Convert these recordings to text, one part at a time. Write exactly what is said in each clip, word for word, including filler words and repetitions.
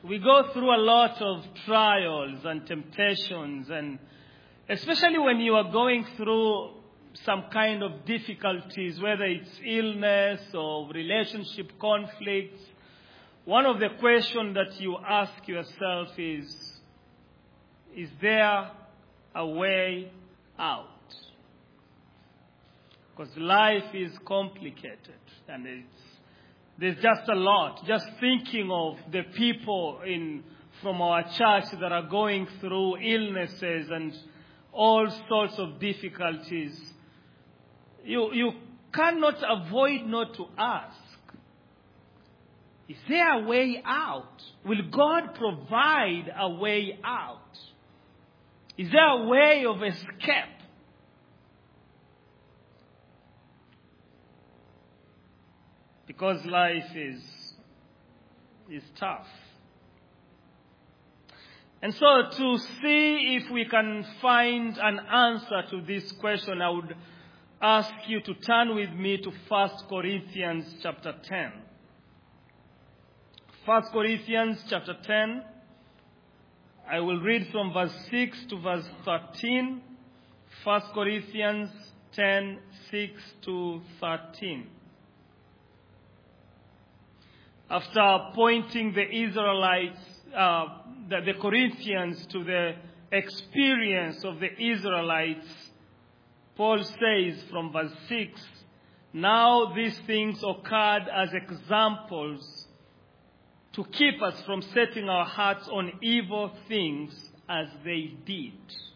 We go through a lot of trials and temptations, and especially when you are going through some kind of difficulties, whether it's illness or relationship conflicts, one of the questions that you ask yourself is, is there a way out? Because life is complicated, and it's, there's just a lot. Just thinking of the people in from our church that are going through illnesses and all sorts of difficulties, you, you cannot avoid not to ask, is there a way out? Will God provide a way out? Is there a way of escape? Because life is, is tough. And so to see if we can find an answer to this question, I would ask you to turn with me to First Corinthians chapter ten. First Corinthians chapter ten. I will read from verse six to verse thirteen. First Corinthians ten, six to thirteen. After pointing the Israelites, uh, the, the Corinthians to the experience of the Israelites, Paul says from verse six, now these things occurred as examples to keep us from setting our hearts on evil things as they did.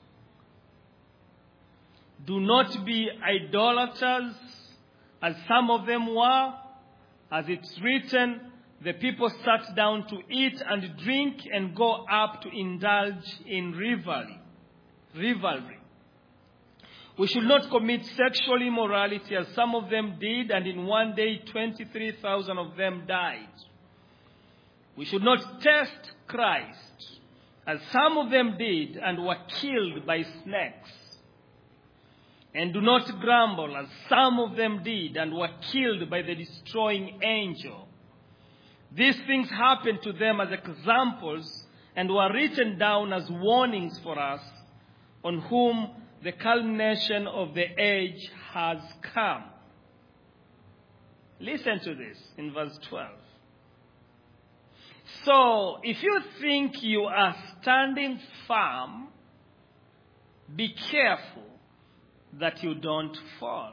Do not be idolaters, as some of them were. As it's written, the people sat down to eat and drink and go up to indulge in revelry. Revelry. We should not commit sexual immorality as some of them did, and in one day twenty-three thousand of them died. We should not test Christ as some of them did and were killed by snakes. And do not grumble as some of them did and were killed by the destroying angel. These things happened to them as examples and were written down as warnings for us, on whom the culmination of the age has come. Listen to this in verse twelve. So, if you think you are standing firm, be careful that you don't fall.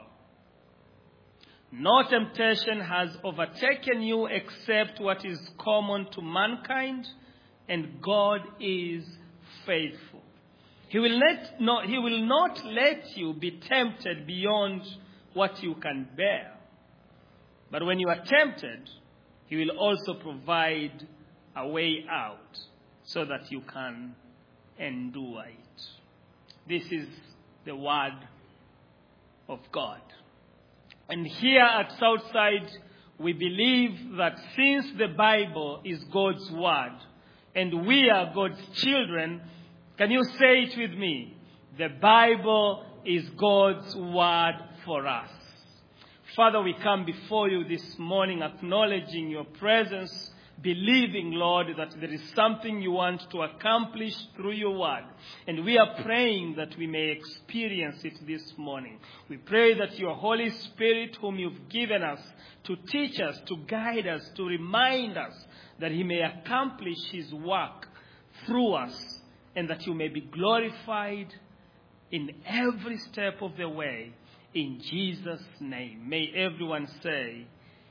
No temptation has overtaken you except what is common to mankind, and God is faithful. He will let no, he will not let you be tempted beyond what you can bear. But when you are tempted, he will also provide a way out so that you can endure it. This is the word of God. And here at Southside, we believe that since the Bible is God's word and we are God's children, can you say it with me? The Bible is God's word for us. Father, we come before you this morning acknowledging your presence, believing, Lord, that there is something you want to accomplish through your word. And we are praying that we may experience it this morning. We pray that your Holy Spirit, whom you've given us to teach us, to guide us, to remind us, that he may accomplish his work through us, and that you may be glorified in every step of the way. In Jesus' name. May everyone say,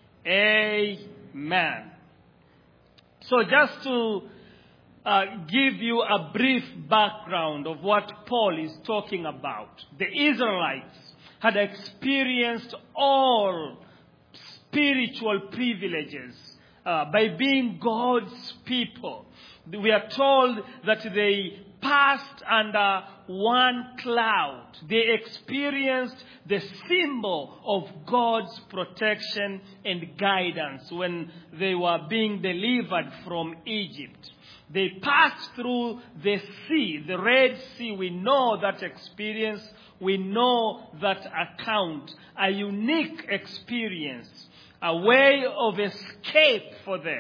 Amen. So just to uh, give you a brief background of what Paul is talking about. The Israelites had experienced all spiritual privileges uh, by being God's people. We are told that they passed under one cloud. They experienced the symbol of God's protection and guidance when they were being delivered from Egypt. They passed through the sea, the Red Sea. We know that experience. We know that account. A unique experience. A way of escape for them.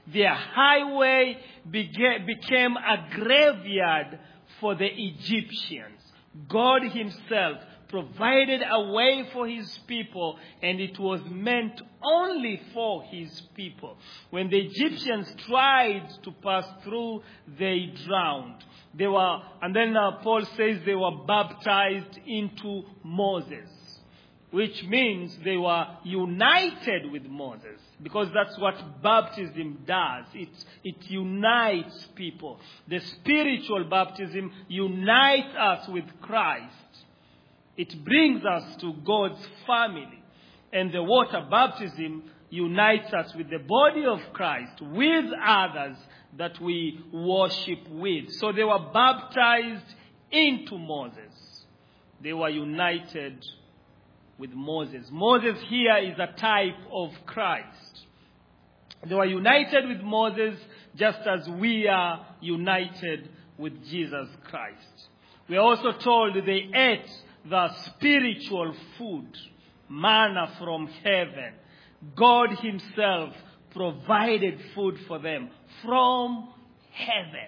Their highway beca- became a graveyard for the Egyptians. God himself provided a way for his people, and it was meant only for his people. When the Egyptians tried to pass through, they drowned. They were, and then uh, Paul says they were baptized into Moses, which means they were united with Moses, because that's what baptism does. It, it unites people. The spiritual baptism unites us with Christ. It brings us to God's family. And the water baptism unites us with the body of Christ, with others that we worship with. So they were baptized into Moses. They were united with Moses. Moses here is a type of Christ. They were united with Moses just as we are united with Jesus Christ. We are also told they ate the spiritual food, manna from heaven. God himself provided food for them from heaven.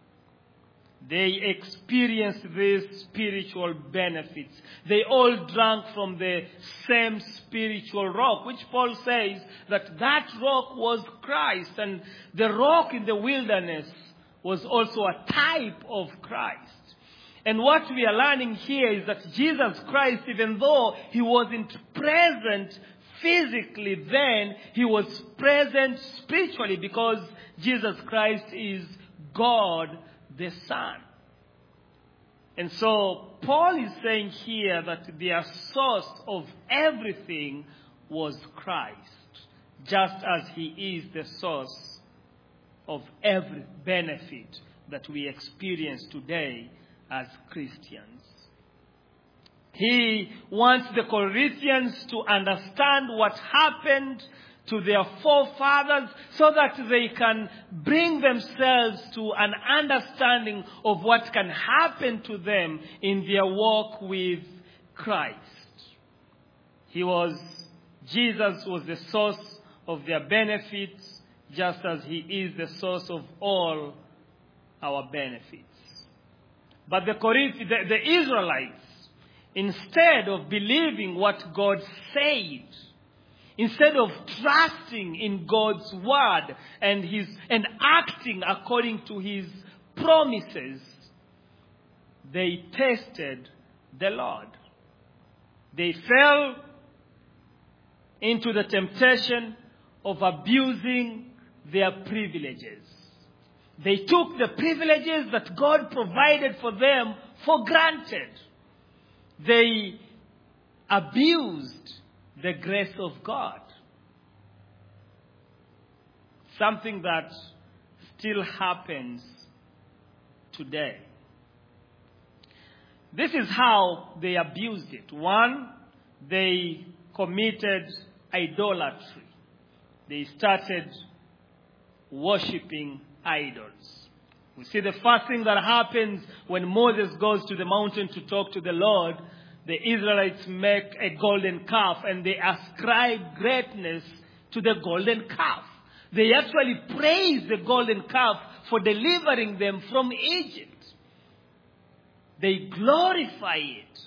They experienced these spiritual benefits. They all drank from the same spiritual rock, which Paul says that that rock was Christ. And the rock in the wilderness was also a type of Christ. And what we are learning here is that Jesus Christ, even though he wasn't present physically then, he was present spiritually, because Jesus Christ is God the Son. And so Paul is saying here that the source of everything was Christ, just as he is the source of every benefit that we experience today as Christians. He wants the Corinthians to understand what happened to their forefathers, so that they can bring themselves to an understanding of what can happen to them in their walk with Christ. He was, Jesus was the source of their benefits, just as he is the source of all our benefits. But the, Corinth, the, the Israelites, instead of believing what God said, instead of trusting in God's word and his and acting according to his promises, they tested the Lord. They fell into the temptation of abusing their privileges. They took the privileges that God provided for them for granted. They abused the grace of God. Something that still happens today. This is how they abused it. One, they committed idolatry. They started worshipping idols. We see the first thing that happens when Moses goes to the mountain to talk to the Lord. The Israelites make a golden calf and they ascribe greatness to the golden calf. They actually praise the golden calf for delivering them from Egypt. They glorify it.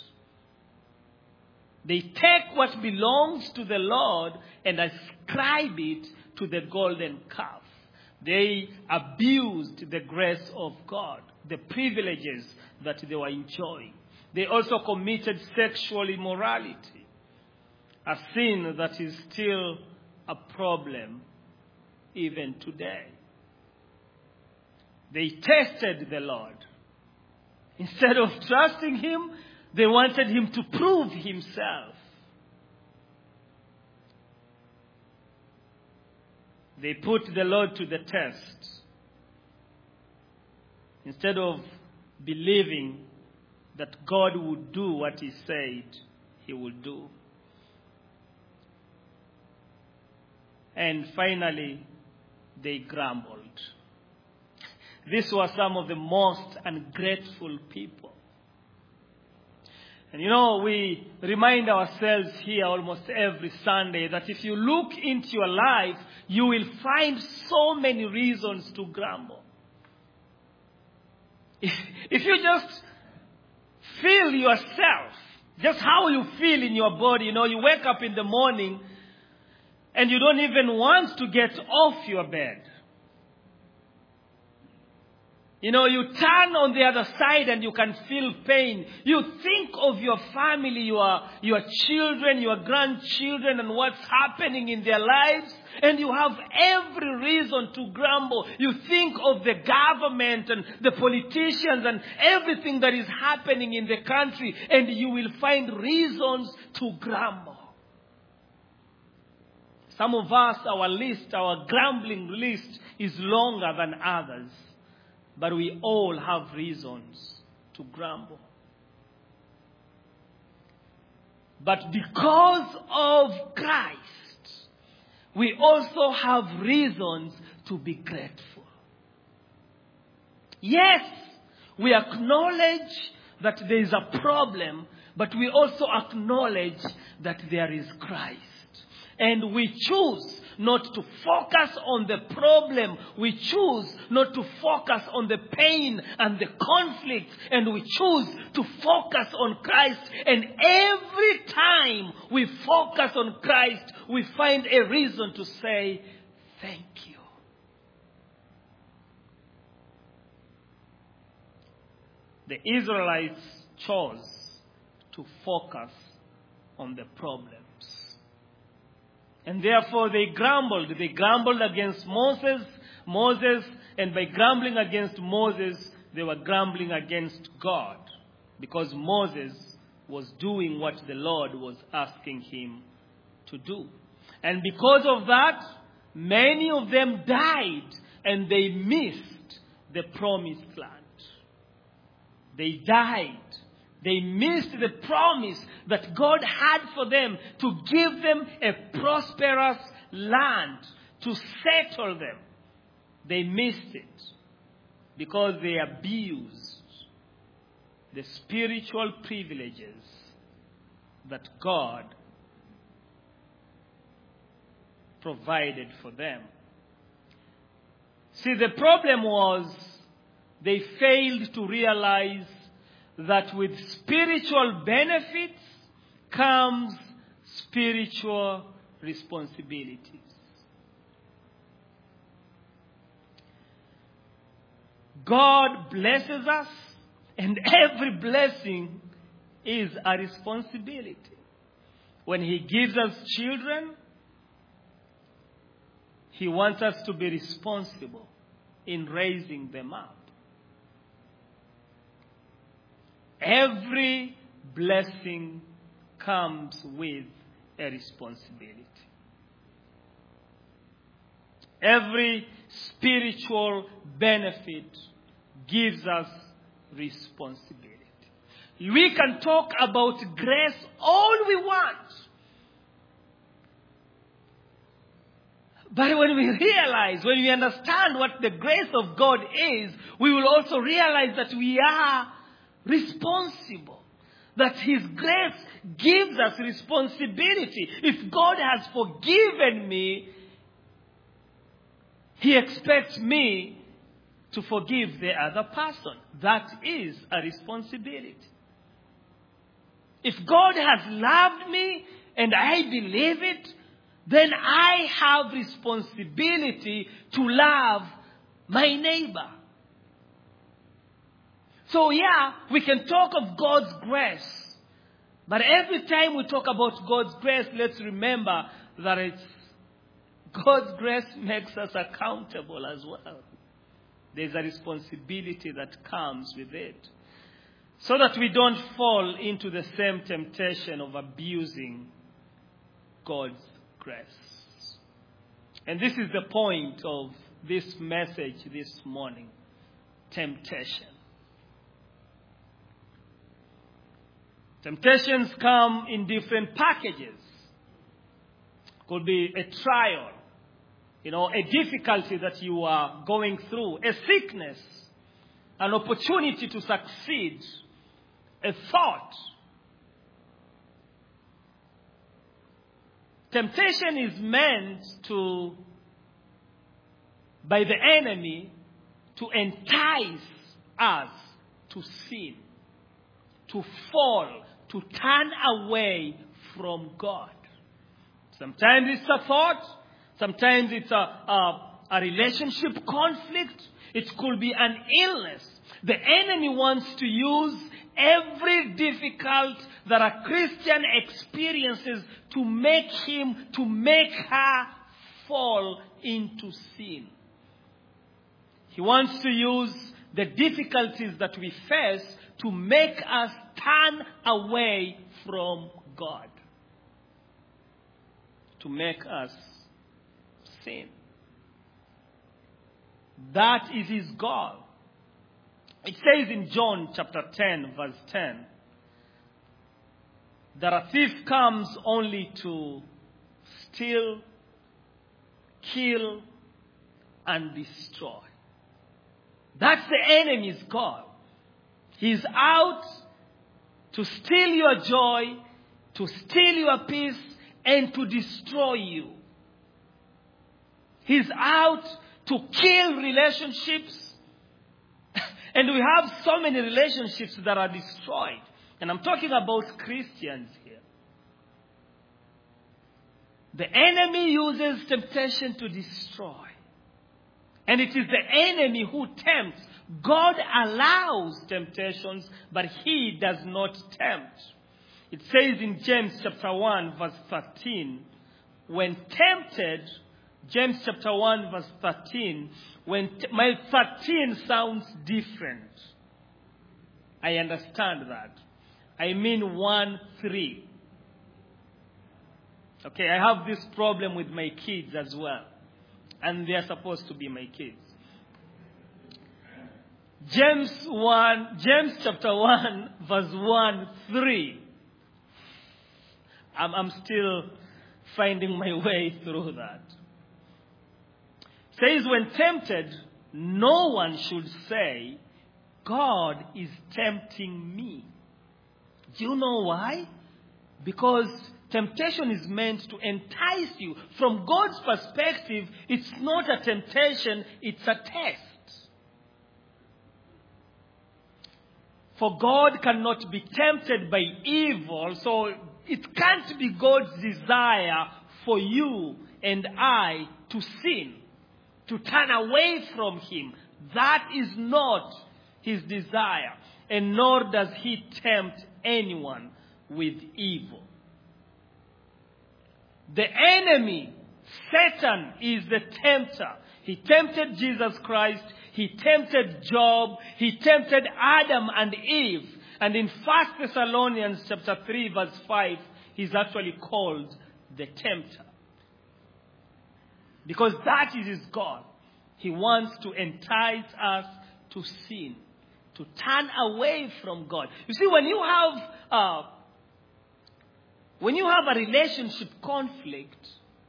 They take what belongs to the Lord and ascribe it to the golden calf. They abused the grace of God, the privileges that they were enjoying. They also committed sexual immorality, a sin that is still a problem even today. They tested the Lord. Instead of trusting him, they wanted him to prove himself. They put the Lord to the test. Instead of believing that God would do what he said he would do. And finally, they grumbled. These were some of the most ungrateful people. And you know, we remind ourselves here almost every Sunday that if you look into your life, you will find so many reasons to grumble. If, if you just feel yourself, just how you feel in your body, you know, you wake up in the morning and you don't even want to get off your bed. You know, you turn on the other side and you can feel pain. You think of your family, your, your children, your grandchildren, and what's happening in their lives. And you have every reason to grumble. You think of the government and the politicians and everything that is happening in the country. And you will find reasons to grumble. Some of us, our list, our grumbling list is longer than others. But we all have reasons to grumble. But because of Christ, we also have reasons to be grateful. Yes, we acknowledge that there is a problem, but we also acknowledge that there is Christ. And we choose not to focus on the problem. We choose not to focus on the pain and the conflict. And we choose to focus on Christ. And every time we focus on Christ, we find a reason to say, thank you. The Israelites chose to focus on the problems. And therefore they grumbled. They grumbled against Moses, Moses, and by grumbling against Moses, they were grumbling against God. Because Moses was doing what the Lord was asking him to do. And because of that, many of them died and they missed the promised land. They died. They missed the promise that God had for them to give them a prosperous land, to settle them. They missed it because they abused the spiritual privileges that God provided for them. See, the problem was they failed to realize that with spiritual benefits comes spiritual responsibilities. God blesses us, and every blessing is a responsibility. When He gives us children, He wants us to be responsible in raising them up. Every blessing comes with a responsibility. Every spiritual benefit gives us responsibility. We can talk about grace all we want. But when we realize, when we understand what the grace of God is, we will also realize that we are responsible. That His grace gives us responsibility. If God has forgiven me, He expects me to forgive the other person. That is a responsibility. If God has loved me and I believe it, then I have responsibility to love my neighbor. So yeah, we can talk of God's grace. But every time we talk about God's grace, let's remember that it's God's grace makes us accountable as well. There's a responsibility that comes with it. So that we don't fall into the same temptation of abusing God's grace. And this is the point of this message this morning. Temptation. Temptations come in different packages. Could be a trial, you know, a difficulty that you are going through, a sickness, an opportunity to succeed, a thought, temptation is meant to, by the enemy, to entice us to sin, to fall, to turn away from God. Sometimes it's a thought. Sometimes it's a, a, a relationship conflict. It could be an illness. The enemy wants to use every difficult that a Christian experiences to make him, to make her fall into sin. He wants to use the difficulties that we face to make us turn away from God. To make us sin. That is his goal. It says in John chapter ten, verse ten, that a thief comes only to steal, kill, and destroy. That's the enemy's goal. He's out to steal your joy, to steal your peace, and to destroy you. He's out to kill relationships. And we have so many relationships that are destroyed. And I'm talking about Christians here. The enemy uses temptation to destroy. And it is the enemy who tempts. God allows temptations, but he does not tempt. It says in James chapter one, verse thirteen, when tempted, James chapter one, verse thirteen, when t- my thirteen sounds different. I understand that. I mean one, three. Okay, I have this problem with my kids as well. And they are supposed to be my kids. James one, James chapter one, verse one, three. I'm, I'm still finding my way through that. Says, when tempted, no one should say, God is tempting me. Do you know why? Because temptation is meant to entice you. From God's perspective, it's not a temptation, it's a test. For God cannot be tempted by evil, so it can't be God's desire for you and I to sin, to turn away from him. That is not his desire. And nor does he tempt anyone with evil. The enemy, Satan, is the tempter. He tempted Jesus Christ. He tempted Job. He tempted Adam and Eve. And in First Thessalonians chapter three, verse five, he's actually called the tempter. Because that is his goal. He wants to entice us to sin, to turn away from God. You see, when you have uh, when you have a relationship conflict,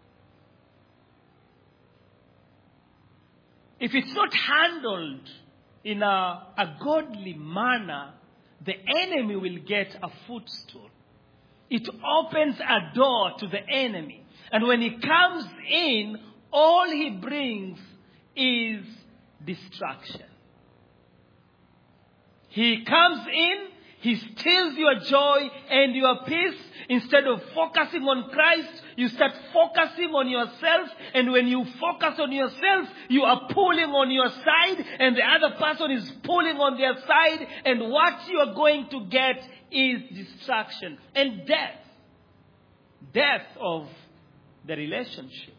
if it's not handled in a, a godly manner, the enemy will get a footstool. It opens a door to the enemy. And when he comes in, all he brings is destruction. He comes in, he steals your joy and your peace. Instead of focusing on Christ, you start focusing on yourself. And when you focus on yourself, you are pulling on your side and the other person is pulling on their side. And what you are going to get is destruction and death. Death of the relationship.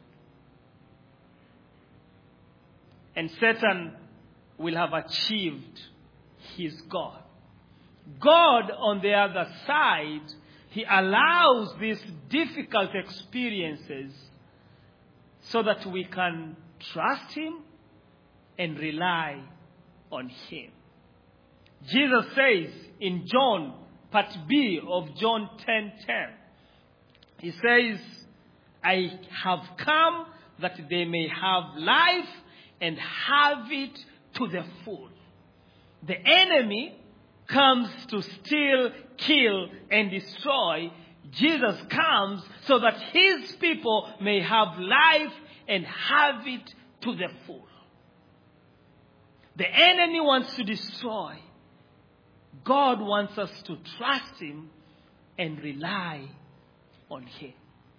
And Satan will have achieved his goal. God, on the other side, he allows these difficult experiences so that we can trust him and rely on him. Jesus says in John, part B of John ten ten, he says, I have come that they may have life and have it to the full. The enemy comes to steal, kill, and destroy. Jesus comes so that his people may have life and have it to the full. The enemy wants to destroy. God wants us to trust him and rely on him.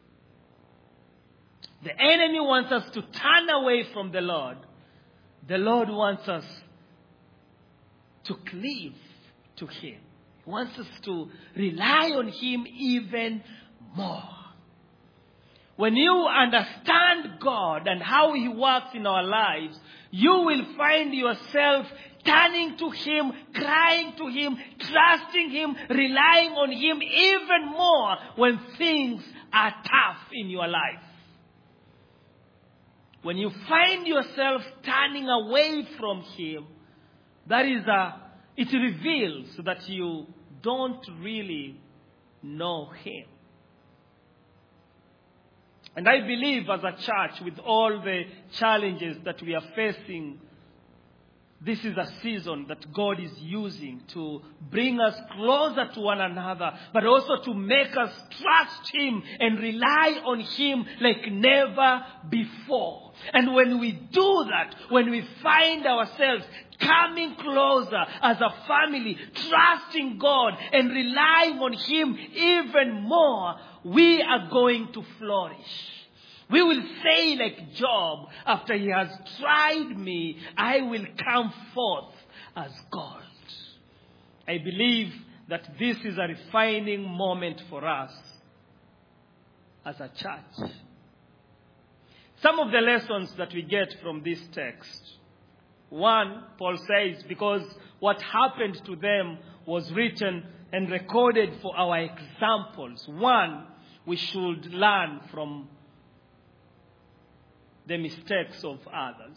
The enemy wants us to turn away from the Lord. The Lord wants us to cleave to him. He wants us to rely on him even more. When you understand God and how he works in our lives, you will find yourself turning to him, crying to him, trusting him, relying on him even more when things are tough in your life. When you find yourself turning away from him, that is a, it reveals that you don't really know him. And I believe as a church, with all the challenges that we are facing, this is a season that God is using to bring us closer to one another, but also to make us trust him and rely on him like never before. And when we do that, when we find ourselves coming closer as a family, trusting God and relying on him even more, we are going to flourish. We will say like Job, after he has tried me, I will come forth as gold. I believe that this is a refining moment for us as a church. Some of the lessons that we get from this text. One, Paul says, because what happened to them was written and recorded for our examples. One, we should learn from the mistakes of others.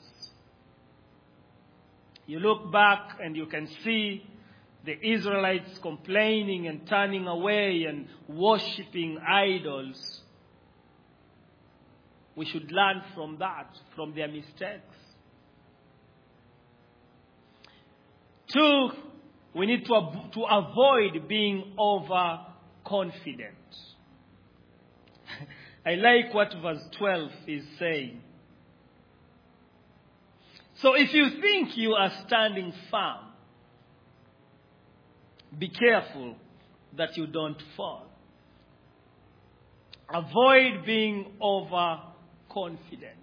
You look back and you can see the Israelites complaining and turning away and worshipping idols. We should learn from that, from their mistakes. Two, we need to, ab- to avoid being overconfident. I like what verse twelve is saying. So if you think you are standing firm, be careful that you don't fall. Avoid being overconfident.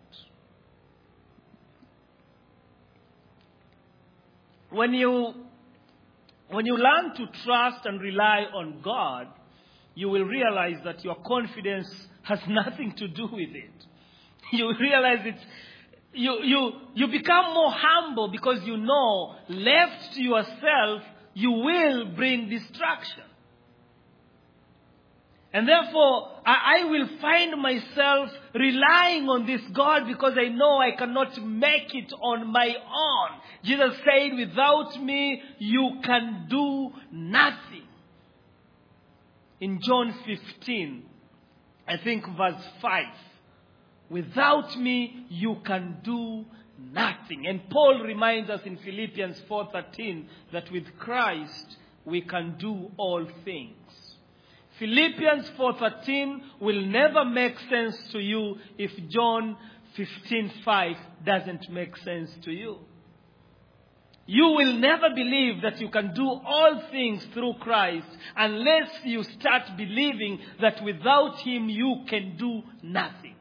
When you, when you learn to trust and rely on God, you will realize that your confidence has nothing to do with it. You realize it's You, you, you become more humble because you know, left to yourself, you will bring distraction. And therefore, I, I will find myself relying on this God because I know I cannot make it on my own. Jesus said, without me, you can do nothing. In John fifteen, I think verse five. Without me, you can do nothing. And Paul reminds us in Philippians four thirteen that with Christ, we can do all things. Philippians four thirteen will never make sense to you if John fifteen five doesn't make sense to you. You will never believe that you can do all things through Christ unless you start believing that without him you can do nothing.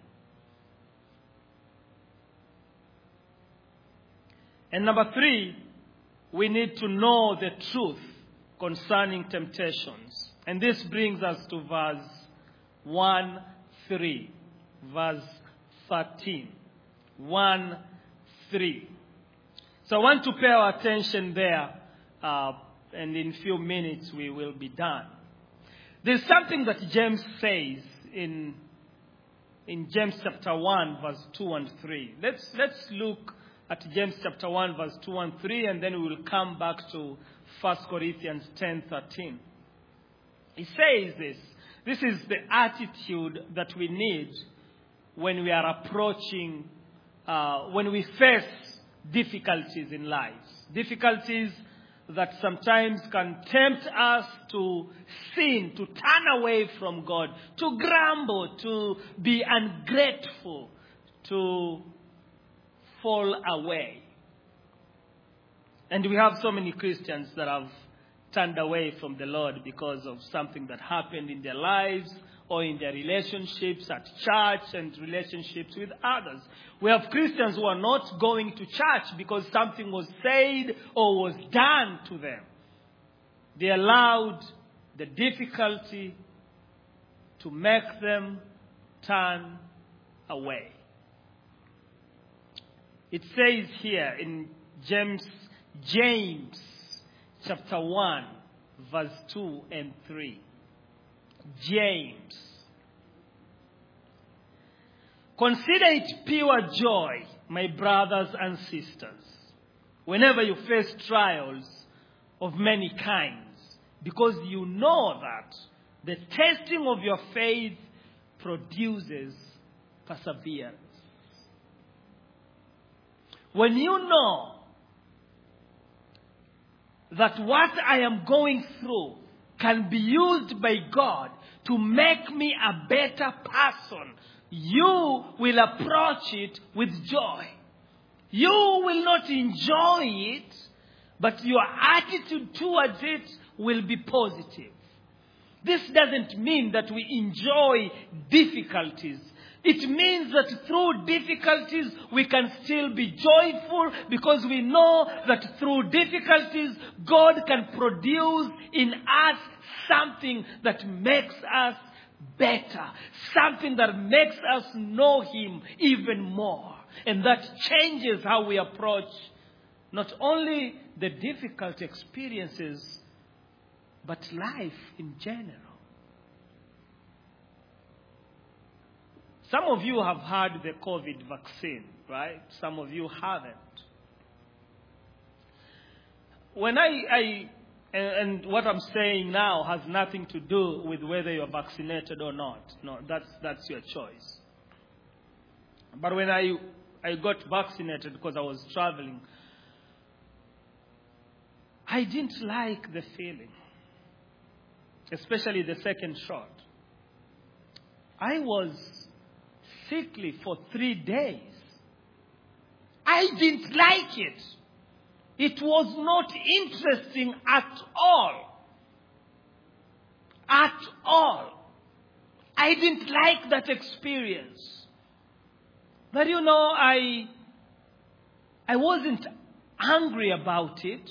And number three, we need to know the truth concerning temptations. And this brings us to verse one three. Verse thirteen. one three. So I want to pay our attention there. Uh, and in a few minutes we will be done. There's something that James says in, in James chapter one, verse two and three. Let's, let's look at James chapter one, verse two and three, and then we will come back to First Corinthians ten thirteen. He says this. This is the attitude that we need when we are approaching, uh, when we face difficulties in life. Difficulties that sometimes can tempt us to sin, to turn away from God, to grumble, to be ungrateful, to fall away. And we have so many Christians that have turned away from the Lord because of something that happened in their lives or in their relationships at church and relationships with others. We have Christians who are not going to church because something was said or was done to them. They allowed the difficulty to make them turn away. It says here in James, James chapter one, verse two and three. James. Consider it pure joy, my brothers and sisters, whenever you face trials of many kinds, because you know that the testing of your faith produces perseverance. When you know that what I am going through can be used by God to make me a better person, you will approach it with joy. You will not enjoy it, but your attitude towards it will be positive. This doesn't mean that we enjoy difficulties. It means that through difficulties we can still be joyful, because we know that through difficulties God can produce in us something that makes us better, something that makes us know Him even more. And that changes how we approach not only the difficult experiences, but life in general. Some of you have had the COVID vaccine, right? Some of you haven't. When I, I and what I'm saying now has nothing to do with whether you're vaccinated or not. No, that's that's your choice. But when I I got vaccinated because I was traveling, I didn't like the feeling, especially the second shot. I was sickly for three days. I didn't like it. It was not interesting at all. At all. I didn't like that experience. But you know, I, I wasn't angry about it,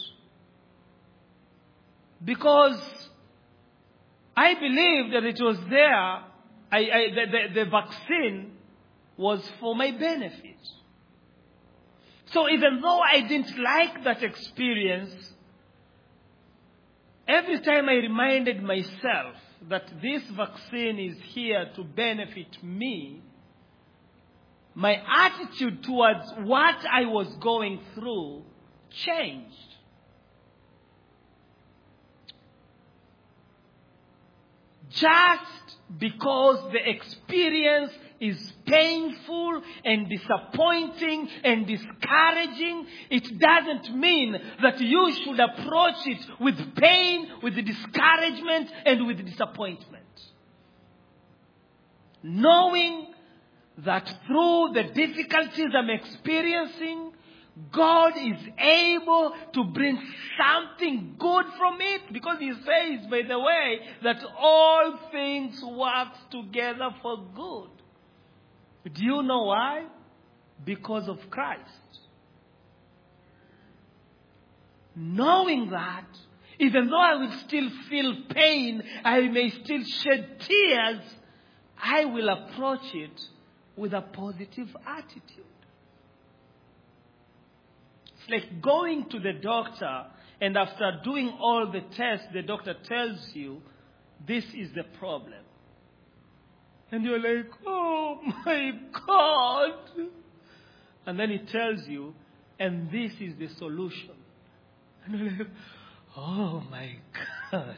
because I believed that it was there. I, I, the, the, the vaccine was for my benefit. So even though I didn't like that experience, every time I reminded myself that this vaccine is here to benefit me, my attitude towards what I was going through changed. Just because the experience is painful and disappointing and discouraging, it doesn't mean that you should approach it with pain, with discouragement, and with disappointment. Knowing that through the difficulties I'm experiencing, God is able to bring something good from it, because He says, by the way, that all things work together for good. Do you know why? Because of Christ. Knowing that, even though I will still feel pain, I may still shed tears, I will approach it with a positive attitude. It's like going to the doctor, and after doing all the tests, the doctor tells you, this is the problem. And you're like, oh my God. And then he tells you, and this is the solution. And you're like, oh my God.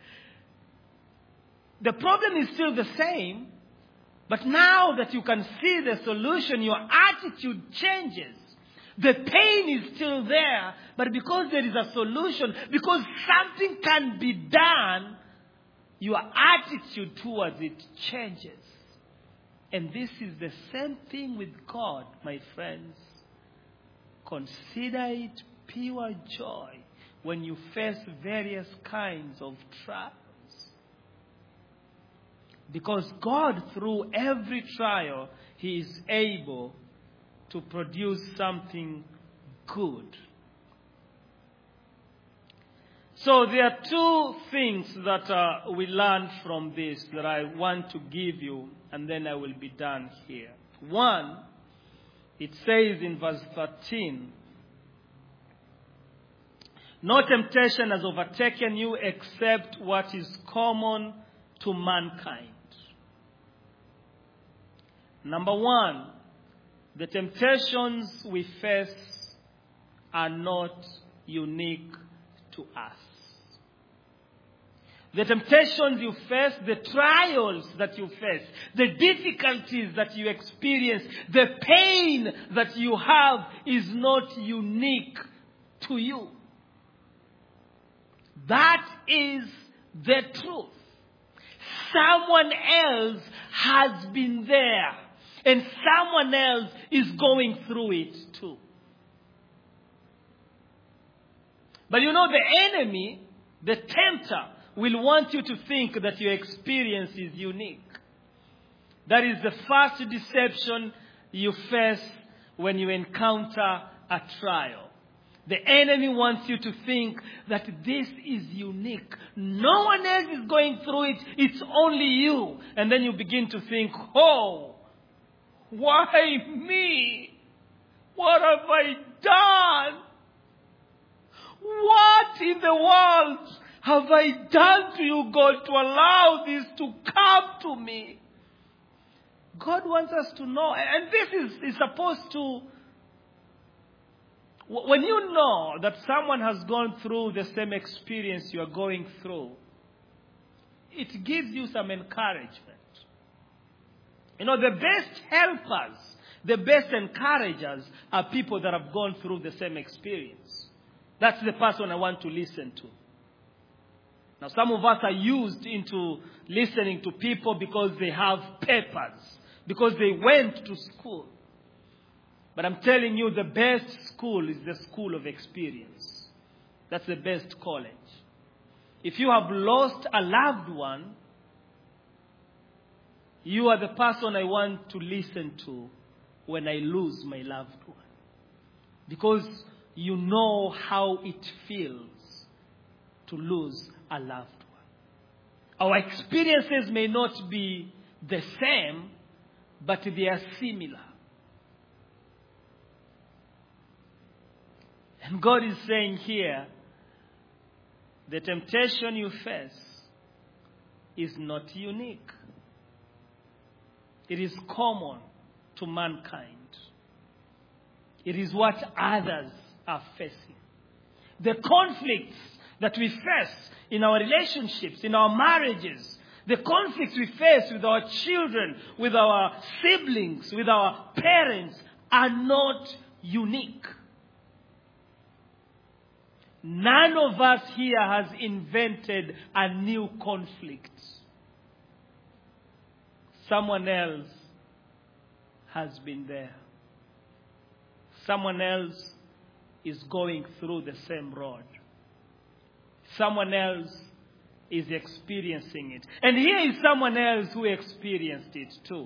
The problem is still the same, but now that you can see the solution, your attitude changes. The pain is still there, but because there is a solution, because something can be done, your attitude towards it changes. And this is the same thing with God, my friends. Consider it pure joy when you face various kinds of trials. Because God, through every trial, He is able to produce something good. So there are two things that uh, we learned from this that I want to give you, and then I will be done here. One, it says in verse thirteen, no temptation has overtaken you except what is common to mankind. Number one, the temptations we face are not unique to us. The temptations you face, the trials that you face, the difficulties that you experience, the pain that you have is not unique to you. That is the truth. Someone else has been there, and someone else is going through it too. But you know, the enemy, the tempter, will want you to think that your experience is unique. That is the first deception you face when you encounter a trial. The enemy wants you to think that this is unique. No one else is going through it. It's only you. And then you begin to think, oh, why me? What have I done? What in the world have I done to you, God, to allow this to come to me? God wants us to know. And this is, is supposed to... When you know that someone has gone through the same experience you are going through, it gives you some encouragement. You know, the best helpers, the best encouragers are people that have gone through the same experience. That's the person I want to listen to. Now, some of us are used into listening to people because they have papers, because they went to school. But I'm telling you, the best school is the school of experience. That's the best college. If you have lost a loved one, you are the person I want to listen to when I lose my loved one. Because you know how it feels to lose a loved one. Our experiences may not be the same, but they are similar. And God is saying here, the temptation you face is not unique. It is common to mankind. It is what others are facing. The conflicts that we face in our relationships, in our marriages, the conflicts we face with our children, with our siblings, with our parents are not unique. None of us here has invented a new conflict. Someone else has been there. Someone else is going through the same road. Someone else is experiencing it. And here is someone else who experienced it too.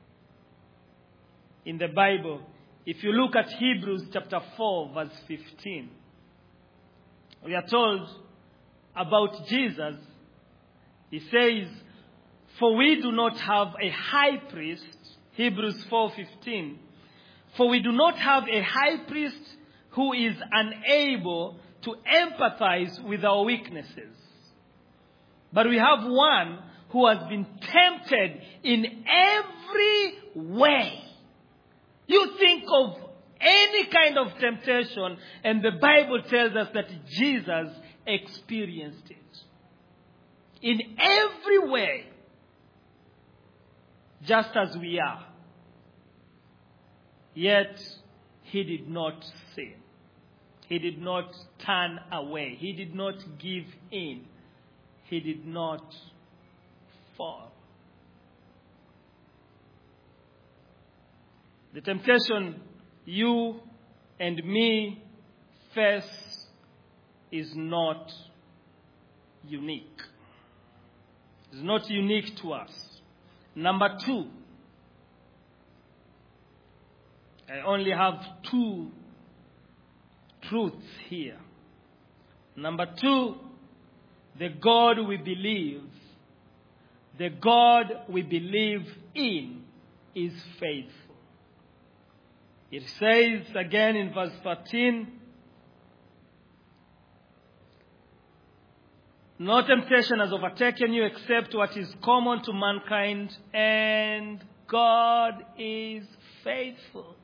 In the Bible, if you look at Hebrews chapter four, verse fifteen, we are told about Jesus. He says, for we do not have a high priest, Hebrews four fifteen, for we do not have a high priest who is unable to empathize with our weaknesses. But we have one who has been tempted in every way. You think of any kind of temptation, and the Bible tells us that Jesus experienced it. In every way, just as we are. Yet, he did not sin. He did not turn away. He did not give in. He did not fall. The temptation you and me face is not unique. It's not unique to us. Number two, I only have two truths here. Number two, the God we believe, the God we believe in is faithful. It says again in verse thirteen, no temptation has overtaken you except what is common to mankind, and God is faithful.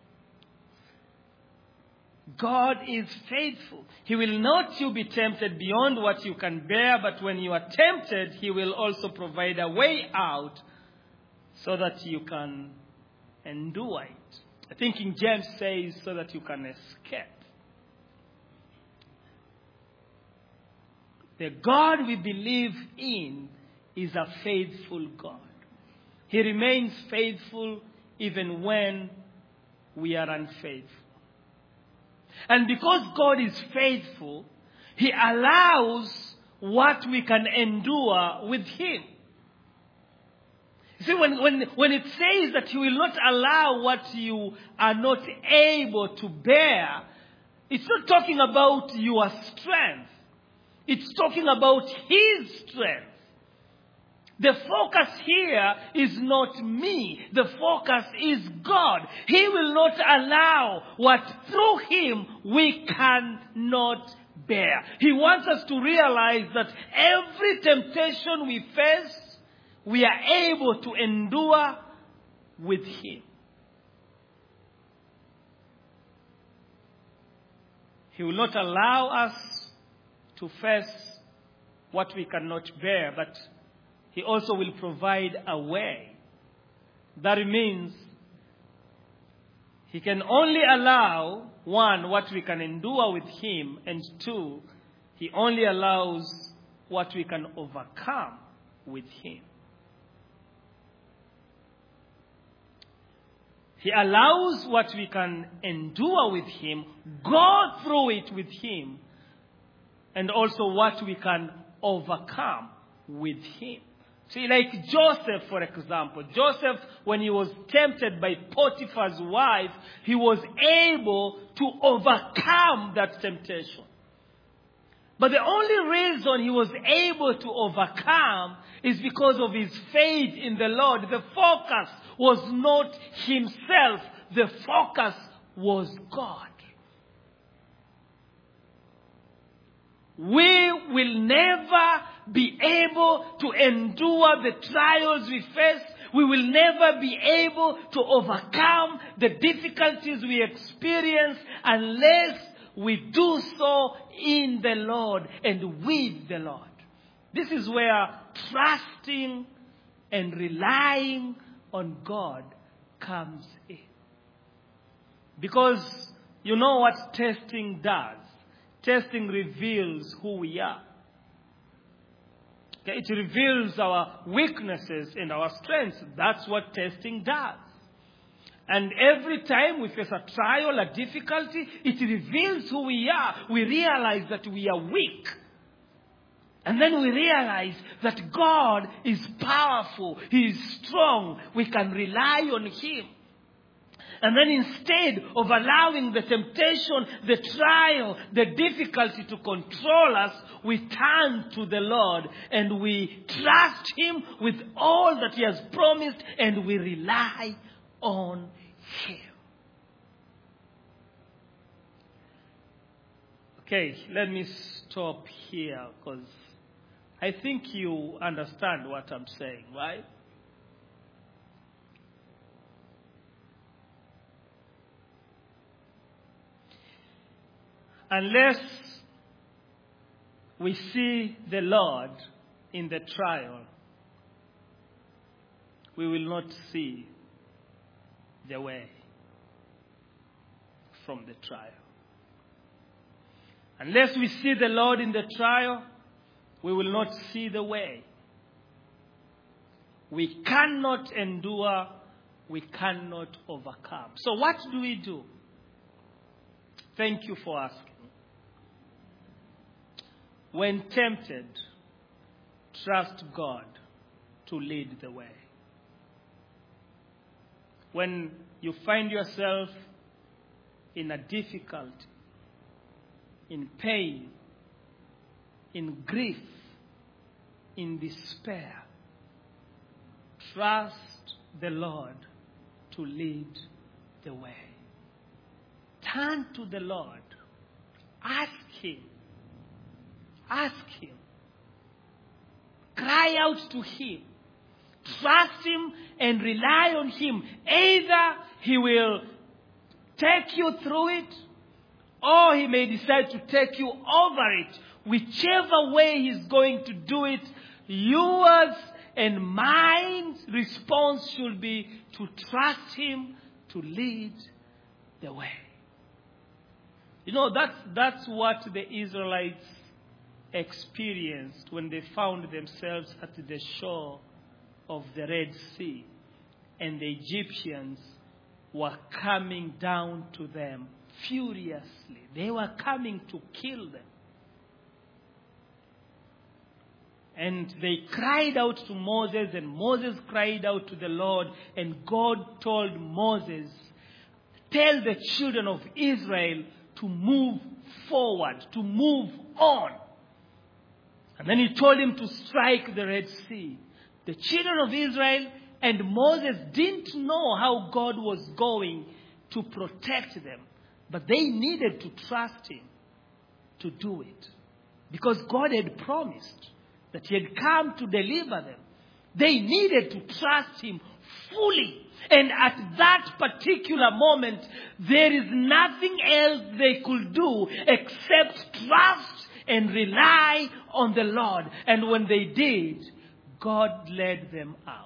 God is faithful. He will not you be tempted beyond what you can bear, but when you are tempted, He will also provide a way out so that you can endure it. I think King James says so that you can escape. The God we believe in is a faithful God. He remains faithful even when we are unfaithful. And because God is faithful, He allows what we can endure with Him. See, when, when, when it says that He will not allow what you are not able to bear, it's not talking about your strength. It's talking about His strength. The focus here is not me. The focus is God. He will not allow what through Him we cannot bear. He wants us to realize that every temptation we face, we are able to endure with Him. He will not allow us to face what we cannot bear, but He also will provide a way. That means He can only allow, one, what we can endure with Him, and two, He only allows what we can overcome with Him. He allows what we can endure with Him, go through it with Him, and also what we can overcome with Him. See, like Joseph, for example. Joseph, when he was tempted by Potiphar's wife, he was able to overcome that temptation. But the only reason he was able to overcome is because of his faith in the Lord. The focus was not himself. The focus was God. We will never be able to endure the trials we face. We will never be able to overcome the difficulties we experience unless we do so in the Lord and with the Lord. This is where trusting and relying on God comes in. Because you know what testing does. Testing reveals who we are. Okay, it reveals our weaknesses and our strengths. That's what testing does. And every time we face a trial, a difficulty, it reveals who we are. We realize that we are weak. And then we realize that God is powerful. He is strong. We can rely on Him. And then instead of allowing the temptation, the trial, the difficulty to control us, we turn to the Lord and we trust Him with all that He has promised, and we rely on Him. Okay, let me stop here because I think you understand what I'm saying, right? Unless we see the Lord in the trial, we will not see the way from the trial. Unless we see the Lord in the trial, we will not see the way. We cannot endure, we cannot overcome. So what do we do? Thank you for asking. When tempted, trust God to lead the way. When you find yourself in a difficulty, in pain, in grief, in despair, trust the Lord to lead the way. Turn to the Lord. Ask Him. Ask Him. Cry out to Him. Trust Him and rely on Him. Either He will take you through it, or He may decide to take you over it. Whichever way He's going to do it, yours and mine response should be to trust Him to lead the way. You know, that's, that's what the Israelites experienced when they found themselves at the shore of the Red Sea, and the Egyptians were coming down to them furiously. They were coming to kill them. And they cried out to Moses, and Moses cried out to the Lord, and God told Moses, tell the children of Israel to move forward, to move on. And then He told him to strike the Red Sea. The children of Israel and Moses didn't know how God was going to protect them. But they needed to trust Him to do it. Because God had promised that He had come to deliver them. They needed to trust Him fully. And at that particular moment, there is nothing else they could do except trust and rely on the Lord. And when they did, God led them out.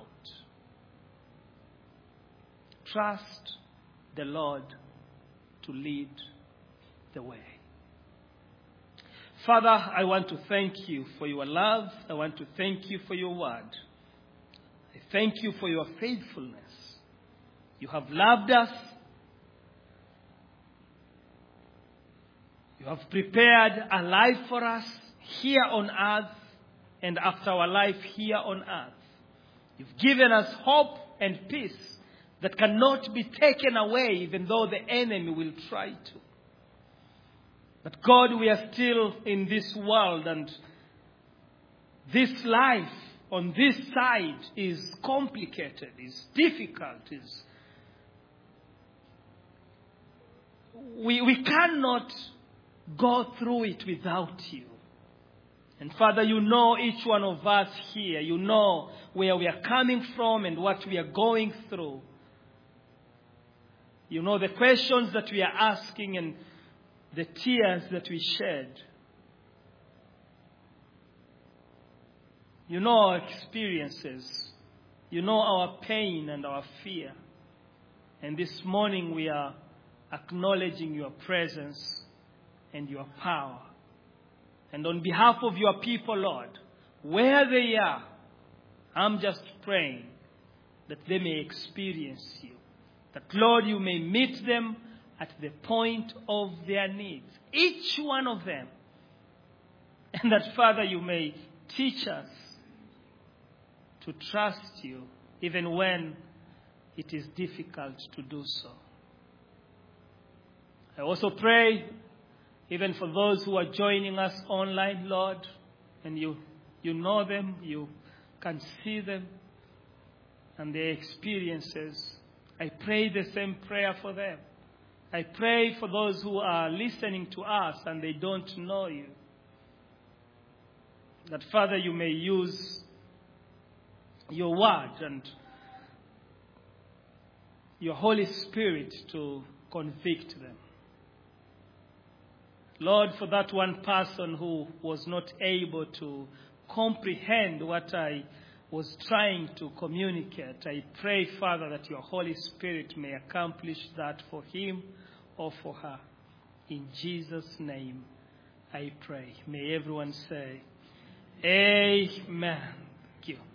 Trust the Lord to lead the way. Father, I want to thank You for Your love. I want to thank You for Your word. I thank You for Your faithfulness. You have loved us. You have prepared a life for us here on earth and after our life here on earth. You've given us hope and peace that cannot be taken away even though the enemy will try to. But God, we are still in this world, and this life on this side is complicated, is difficult, is we, we cannot go through it without You. And Father, You know each one of us here. You know where we are coming from and what we are going through. You know the questions that we are asking and the tears that we shed. You know our experiences. You know our pain and our fear. And this morning we are acknowledging Your presence and Your power. And on behalf of Your people, Lord, where they are, I'm just praying that they may experience You. That, Lord, You may meet them at the point of their needs, each one of them. And that, Father, You may teach us to trust You even when it is difficult to do so. I also pray even for those who are joining us online, Lord, and you, you know them, You can see them and their experiences. I pray the same prayer for them. I pray for those who are listening to us and they don't know You. That, Father, You may use Your word and Your Holy Spirit to convict them. Lord, for that one person who was not able to comprehend what I was trying to communicate, I pray, Father, that Your Holy Spirit may accomplish that for him or for her. In Jesus' name I pray. May everyone say, Amen. Thank you.